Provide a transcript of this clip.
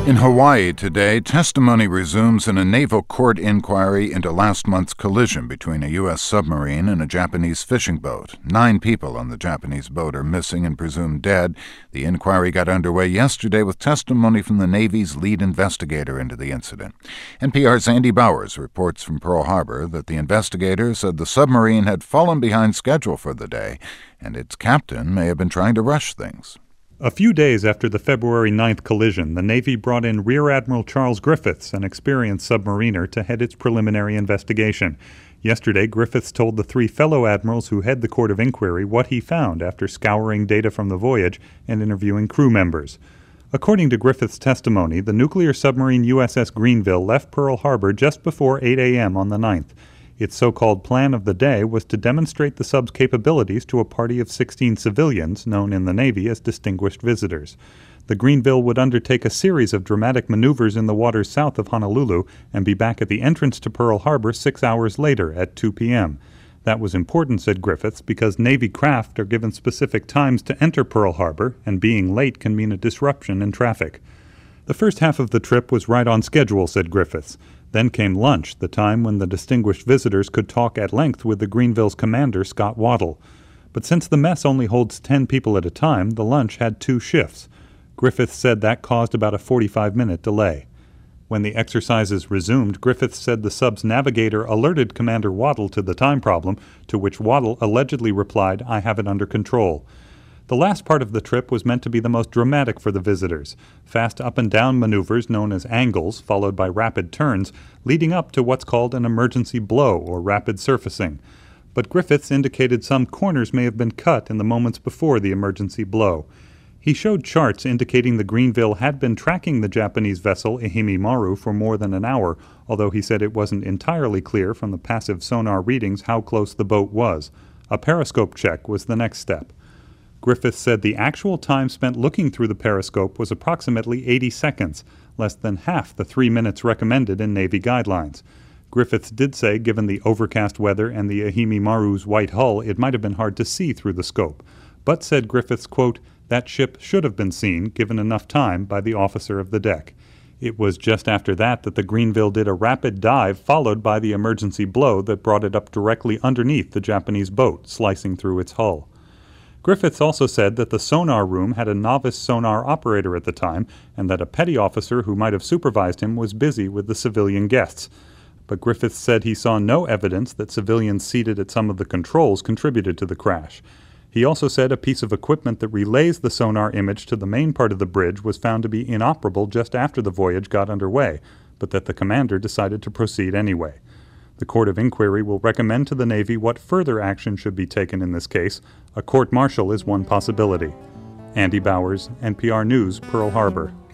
In Hawaii today, testimony resumes in a naval court inquiry into last month's collision between a U.S. submarine and a Japanese fishing boat. 9 people on the Japanese boat are missing and presumed dead. The inquiry got underway yesterday with testimony from the Navy's lead investigator into the incident. NPR's Andy Bowers reports from Pearl Harbor that the investigator said the submarine had fallen behind schedule for the day, and its captain may have been trying to rush things. A few days after the February 9th collision, the Navy brought in Rear Admiral Charles Griffiths, an experienced submariner, to head its preliminary investigation. Yesterday, Griffiths told the 3 fellow admirals who head the court of inquiry what he found after scouring data from the voyage and interviewing crew members. According to Griffiths' testimony, the nuclear submarine USS Greenville left Pearl Harbor just before 8 a.m. on the 9th. Its so-called plan of the day was to demonstrate the sub's capabilities to a party of 16 civilians, known in the Navy as distinguished visitors. The Greenville would undertake a series of dramatic maneuvers in the waters south of Honolulu and be back at the entrance to Pearl Harbor 6 hours later at 2 p.m. That was important, said Griffiths, because Navy craft are given specific times to enter Pearl Harbor, and being late can mean a disruption in traffic. The first half of the trip was right on schedule, said Griffiths. Then came lunch, the time when the distinguished visitors could talk at length with the Greenville's commander, Scott Waddell. But since the mess only holds 10 people at a time, the lunch had 2 shifts. Griffiths said that caused about a 45-minute delay. When the exercises resumed, Griffiths said the sub's navigator alerted Commander Waddell to the time problem, to which Waddell allegedly replied, "I have it under control." The last part of the trip was meant to be the most dramatic for the visitors. Fast up-and-down maneuvers known as angles, followed by rapid turns, leading up to what's called an emergency blow or rapid surfacing. But Griffiths indicated some corners may have been cut in the moments before the emergency blow. He showed charts indicating the Greenville had been tracking the Japanese vessel Ehime Maru for more than an hour, although he said it wasn't entirely clear from the passive sonar readings how close the boat was. A periscope check was the next step. Griffiths said the actual time spent looking through the periscope was approximately 80 seconds, less than half the 3 minutes recommended in Navy guidelines. Griffiths did say given the overcast weather and the Ehime Maru's white hull, it might have been hard to see through the scope. But, said Griffiths, quote, "that ship should have been seen, given enough time, by the officer of the deck." It was just after that the Greenville did a rapid dive followed by the emergency blow that brought it up directly underneath the Japanese boat, slicing through its hull. Griffiths also said that the sonar room had a novice sonar operator at the time and that a petty officer who might have supervised him was busy with the civilian guests. But Griffiths said he saw no evidence that civilians seated at some of the controls contributed to the crash. He also said a piece of equipment that relays the sonar image to the main part of the bridge was found to be inoperable just after the voyage got underway, but that the commander decided to proceed anyway. The Court of Inquiry will recommend to the Navy what further action should be taken in this case. A court-martial is one possibility. Andy Bowers, NPR News, Pearl Harbor.